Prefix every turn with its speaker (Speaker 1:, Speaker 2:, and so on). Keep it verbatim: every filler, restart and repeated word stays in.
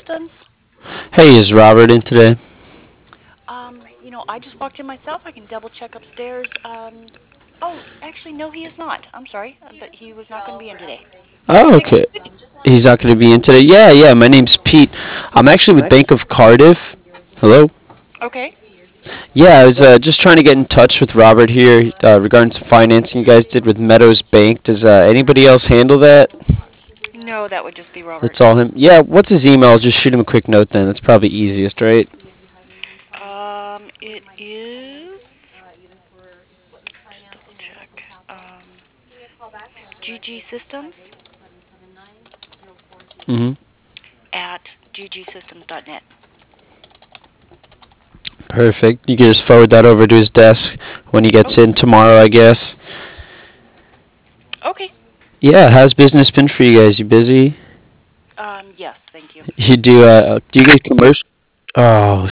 Speaker 1: Systems.
Speaker 2: Hey, is Robert in today?
Speaker 1: Um, you know, I just walked in myself. I can double check upstairs. Um, oh, actually, no, he is not. I'm sorry, uh, but he was not going to be in today. May I
Speaker 2: Oh,
Speaker 1: take a
Speaker 2: okay.
Speaker 1: message?
Speaker 2: He's not going to be in today. Yeah, yeah. My name's Pete. I'm actually with Bank of Cardiff. Hello.
Speaker 1: Okay.
Speaker 2: Yeah, I was uh, just trying to get in touch with Robert here uh, regarding some financing you guys did with Meadows Bank. Does uh, anybody else handle that?
Speaker 1: No, that would just be Robert.
Speaker 2: That's all him. Yeah. What's his email? Just shoot him a quick note then. That's probably easiest, right?
Speaker 1: Um, it is. Just double check. Um, G G Systems
Speaker 2: Mm-hmm.
Speaker 1: at g g systems dot net.
Speaker 2: Perfect. You can just forward that over to his desk when he gets
Speaker 1: Okay.
Speaker 2: in tomorrow, I guess.
Speaker 1: Okay.
Speaker 2: Yeah. How's business been for you guys? You busy?
Speaker 1: Um, yes, thank you.
Speaker 2: You do. Uh, do you get commercial? Oh,